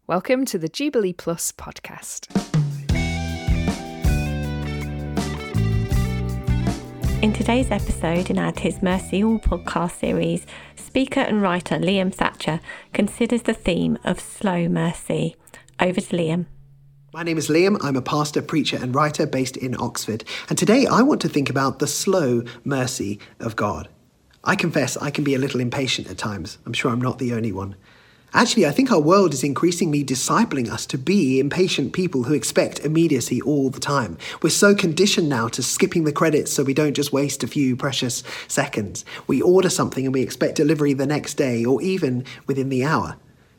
Welcome to the Jubilee Plus podcast. In today's episode in our Tis Mercy All podcast series, speaker and writer Liam Thatcher considers the theme of slow mercy. Over to Liam. My name is Liam. I'm a pastor, preacher and writer based in Oxford. And today I want to think about the slow mercy of God. I confess I can be a little impatient at times. I'm sure I'm not the only one. Actually, I think our world is increasingly discipling us to be impatient people who expect immediacy all the time. We're so conditioned now to skipping the credits so we don't just waste a few precious seconds. We order something and we expect delivery the next day or even within the hour.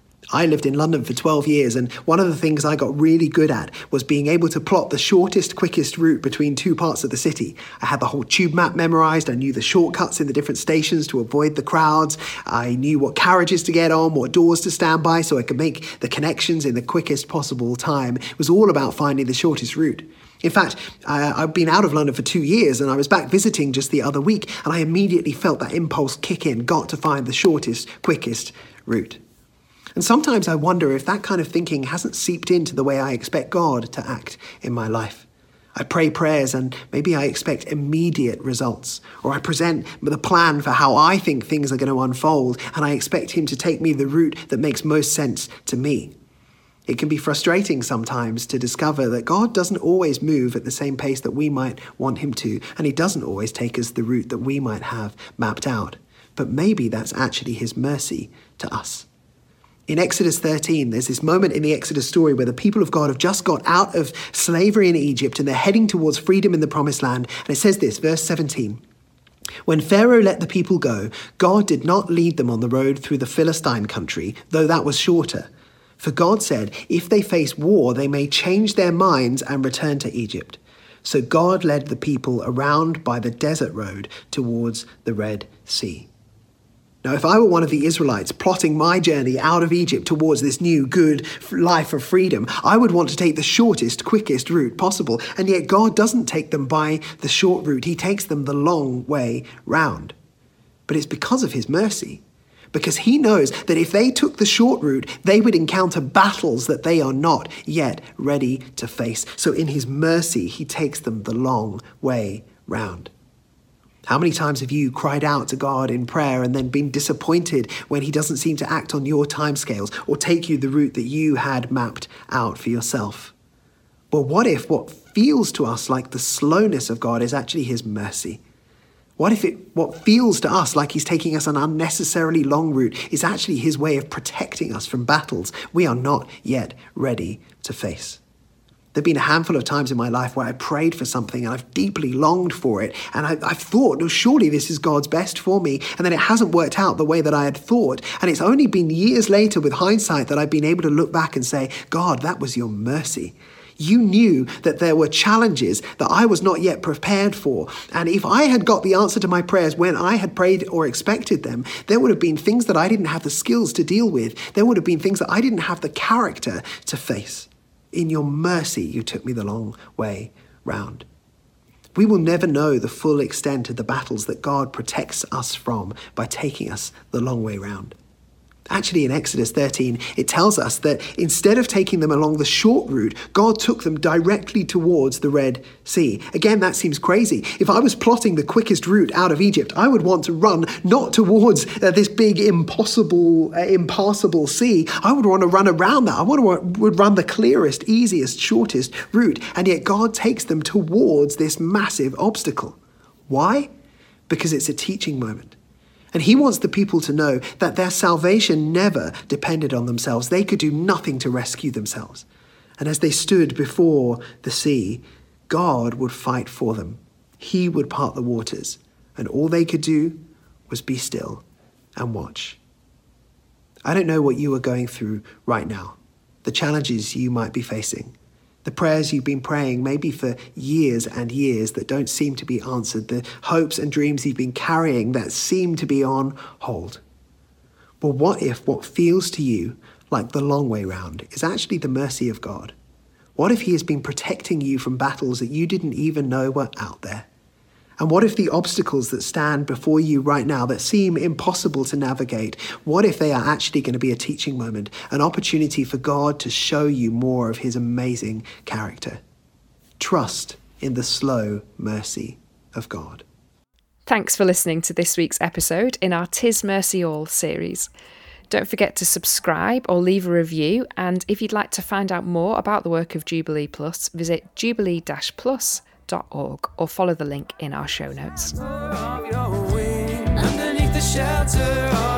I lived in London for 12 years, and one of the things I got really good at was being able to plot the shortest, quickest route between two parts of the city. I had the whole tube map memorized. I knew the shortcuts in the different stations to avoid the crowds. I knew what carriages to get on, what doors to stand by, so I could make the connections in the quickest possible time. It was all about finding the shortest route. In fact, I've been out of London for 2 years, and I was back visiting just the other week, and I immediately felt that impulse kick in, got to find the shortest, quickest route. And sometimes I wonder if that kind of thinking hasn't seeped into the way I expect God to act in my life. I pray prayers and maybe I expect immediate results, or I present the plan for how I think things are going to unfold, and I expect him to take me the route that makes most sense to me. It can be frustrating sometimes to discover that God doesn't always move at the same pace that we might want him to, and he doesn't always take us the route that we might have mapped out. But maybe that's actually his mercy to us. In Exodus 13, there's this moment in the Exodus story where the people of God have just got out of slavery in Egypt and they're heading towards freedom in the Promised Land. And it says this, verse 17, "When Pharaoh let the people go, God did not lead them on the road through the Philistine country, though that was shorter. For God said, if they face war, they may change their minds and return to Egypt. So God led the people around by the desert road towards the Red Sea." Now, if I were one of the Israelites plotting my journey out of Egypt towards this new, good life of freedom, I would want to take the shortest, quickest route possible. And yet God doesn't take them by the short route. He takes them the long way round. But it's because of his mercy. Because he knows that if they took the short route, they would encounter battles that they are not yet ready to face. So in his mercy, he takes them the long way round. How many times have you cried out to God in prayer and then been disappointed when he doesn't seem to act on your timescales or take you the route that you had mapped out for yourself? Well, what if what feels to us like the slowness of God is actually his mercy? What if what feels to us like he's taking us an unnecessarily long route is actually his way of protecting us from battles we are not yet ready to face? There have been a handful of times in my life where I prayed for something and I've deeply longed for it. And I've thought, no, surely this is God's best for me. And then it hasn't worked out the way that I had thought. And it's only been years later with hindsight that I've been able to look back and say, God, that was your mercy. You knew that there were challenges that I was not yet prepared for. And if I had got the answer to my prayers when I had prayed or expected them, there would have been things that I didn't have the skills to deal with. There would have been things that I didn't have the character to face. In your mercy, you took me the long way round. We will never know the full extent of the battles that God protects us from by taking us the long way round. Actually, in Exodus 13, it tells us that instead of taking them along the short route, God took them directly towards the Red Sea. Again, that seems crazy. If I was plotting the quickest route out of Egypt, I would want to run not towards this big, impassable sea. I would want to run around that. would run the clearest, easiest, shortest route. And yet God takes them towards this massive obstacle. Why? Because it's a teaching moment. And he wants the people to know that their salvation never depended on themselves. They could do nothing to rescue themselves. And as they stood before the sea, God would fight for them. He would part the waters. And all they could do was be still and watch. I don't know what you are going through right now, the challenges you might be facing. The prayers you've been praying maybe for years and years that don't seem to be answered. The hopes and dreams you've been carrying that seem to be on hold. Well, what if what feels to you like the long way round is actually the mercy of God? What if he has been protecting you from battles that you didn't even know were out there? And what if the obstacles that stand before you right now that seem impossible to navigate, what if they are actually going to be a teaching moment, an opportunity for God to show you more of his amazing character? Trust in the slow mercy of God. Thanks for listening to this week's episode in our 'Tis Mercy All series. Don't forget to subscribe or leave a review, and if you'd like to find out more about the work of Jubilee Plus, visit jubilee-plus.org or follow the link in our show notes. Underneath the shelter